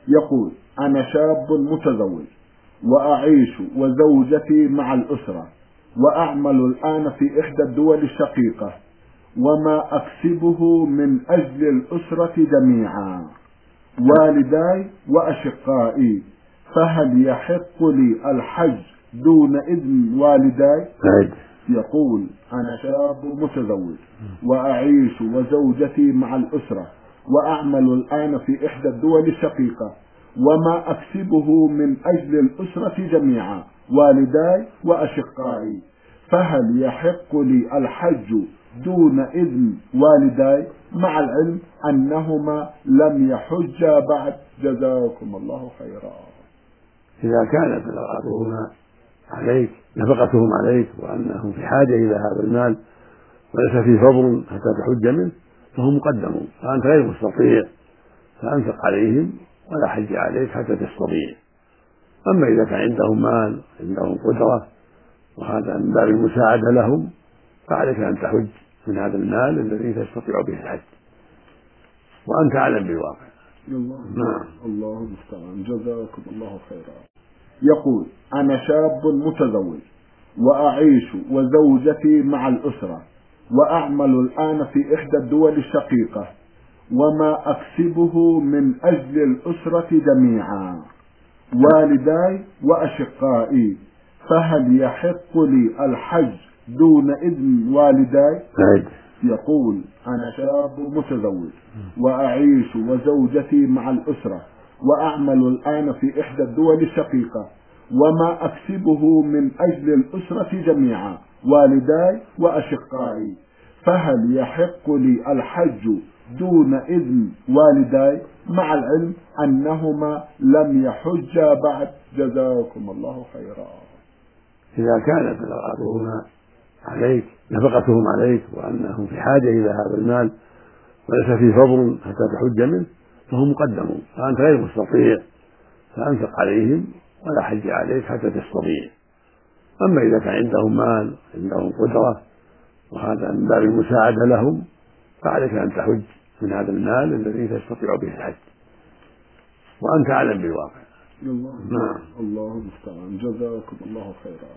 يقول: أنا شاب متزوج وأعيش وزوجتي مع الأسرة، وأعمل الآن في إحدى الدول الشقيقة، وما أكسبه من أجل الأسرة جميعا، والداي وأشقائي، فهل يحق لي الحج دون إذن والداي؟ يقول: أنا شاب متزوج وأعيش وزوجتي مع الأسرة، وأعمل الآن في إحدى الدول الشقيقة، وما أكسبه من أجل الأسرة جميعا، والداي وأشقائي، فهل يحق لي الحج دون إذن والداي، مع العلم أنهما لم يحجا بعد؟ جزاكم الله خيرا. إذا كانت نفقتهما عليك نفقتهم عليك وأنهم في حاجة إلى هذا المال وليس في فضل حتى تحج منه فهم مقدمون، فأنت غير مستطيع فأنفق عليهم ولا حج عليك حتى تستطيع. أما إذا كان عندهم مال عندهم قدرة وهذا من باب المساعدة لهم فعليك أن تحج من هذا المال الذي تستطيع به الحج، وأنت أعلم بالواقع. الله المستعان. جزاكم الله خيرا. يقول: أنا شاب متزوج وأعيش وزوجتي مع الأسرة، وأعمل الآن في إحدى الدول الشقيقة، وما أكسبه من أجل الأسرة جميعا، والداي وأشقائي، فهل يحق لي الحج دون إذن والداي؟ يقول: أنا شاب متزوج وأعيش وزوجتي مع الأسرة، وأعمل الآن في إحدى الدول الشقيقة، وما أكسبه من أجل الأسرة جميعا، والداي وأشقائي، فهل يحق لي الحج دون إذن والداي، مع العلم أنهما لم يحجا بعد؟ جزاكم الله خيرا. إذا كانت نفقتهم عليك وأنهم في حاجة إلى هذا المال وليس في فضل حتى تحج منه فهم مقدمون، فأنت غير مستطيع فأنفق عليهم ولا حج عليك حتى تستطيع. أما إذا كان عندهم مال عندهم قدرة وهذا من باب المساعدة لهم فعليك أن تحج من هذا المال الذي تستطيع به الحج، وأنت أعلم بالواقع. الله المستعان. جزاكم الله خيرا.